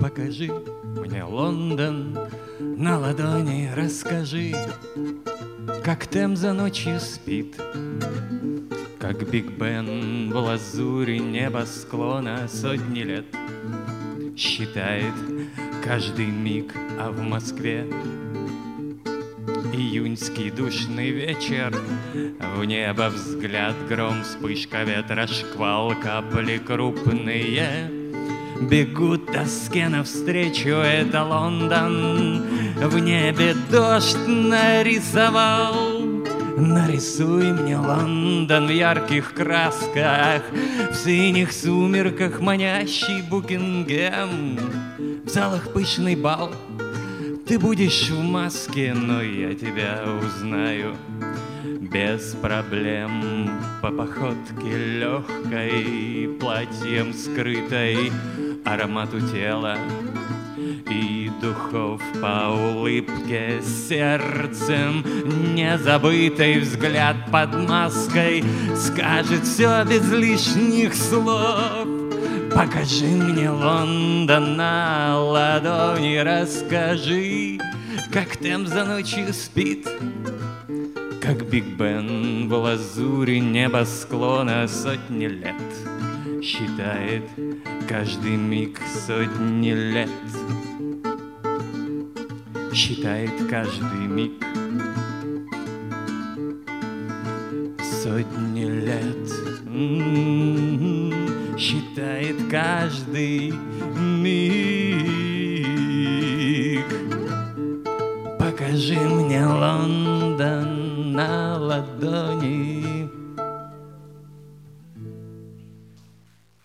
Покажи мне Лондон на ладони, расскажи, как Темза ночью спит, как Биг Бен в лазури небосклона сотни лет считает каждый миг, а в Москве июньский душный вечер, в небо взгляд, гром, вспышка ветра, шквал, капли крупные бегут тоске навстречу. Это Лондон в небе дождь нарисовал. Нарисуй мне Лондон в ярких красках, в синих сумерках манящий Букингем, в залах пышный бал. Ты будешь в маске, но я тебя узнаю без проблем. По походке легкой, платьем скрытой, аромату тела и духов по улыбке, сердцем незабытый взгляд под маской скажет все без лишних слов. Покажи мне Лондон на ладони, расскажи, как Темза ночью спит, как Биг Бен в лазури небосклона сотни лет считает каждый миг, сотни лет считает каждый миг, сотни лет считает каждый миг. Покажи мне Лондон на ладони.